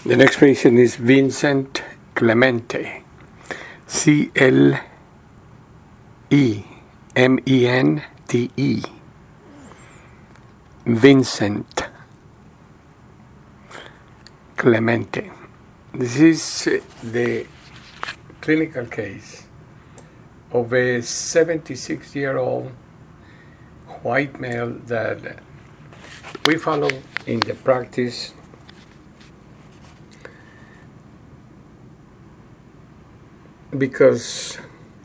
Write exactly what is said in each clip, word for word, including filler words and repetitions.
The next patient is Vincent Clemente, C L E M E N T E. Vincent Clemente. This is the clinical case of a seventy-six-year-old white male that we follow in the practice because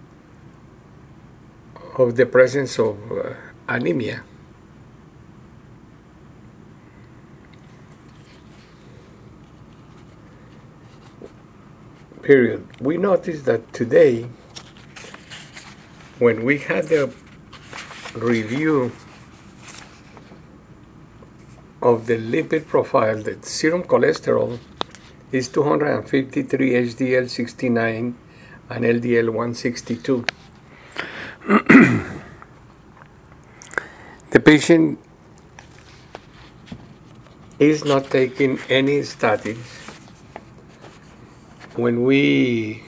of the presence of uh, anemia. Period. We noticed that today, when we had the review of the lipid profile, the serum cholesterol is two hundred fifty-three, H D L sixty-nine, and L D L one sixty-two. The patient is not taking any statins. When we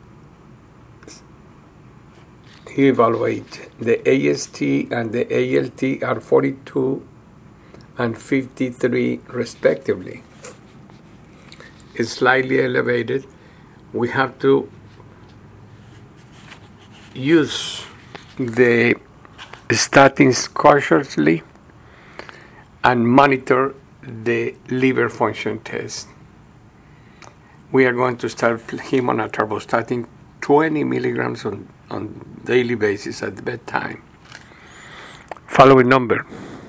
evaluate, the A S T and the A L T are forty-two and fifty-three respectively. It's slightly elevated. We have to use the statins cautiously and monitor the liver function test. We are going to start him on atorvastatin twenty milligrams on, on daily basis at bedtime. Following number.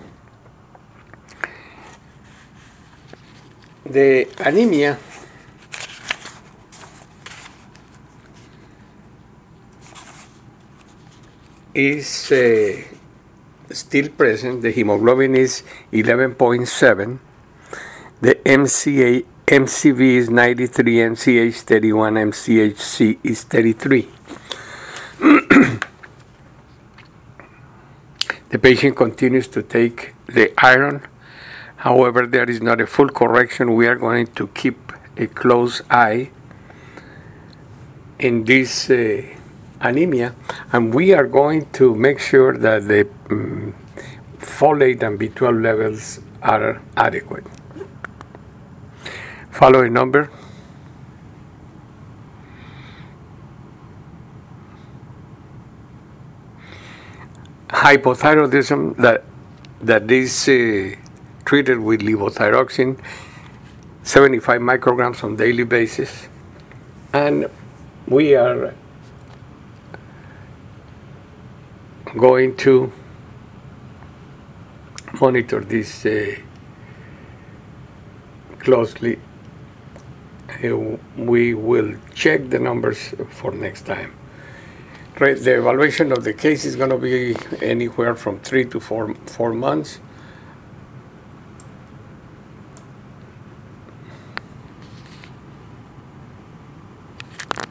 The anemia is uh, still present. The hemoglobin is eleven point seven. The M C A M C V is ninety-three, M C H thirty-one, M C H C is thirty-three. The patient continues to take the iron. However, there is not a full correction. We are going to keep a close eye in this uh, anemia, and we are going to make sure that the um, folate and B twelve levels are adequate. Following number. Hypothyroidism that that is uh, treated with levothyroxine, seventy-five micrograms on daily basis, and we are going to monitor this uh, closely. Uh, we will check the numbers for next time. Right, the evaluation of the case is going to be anywhere from three to four four months.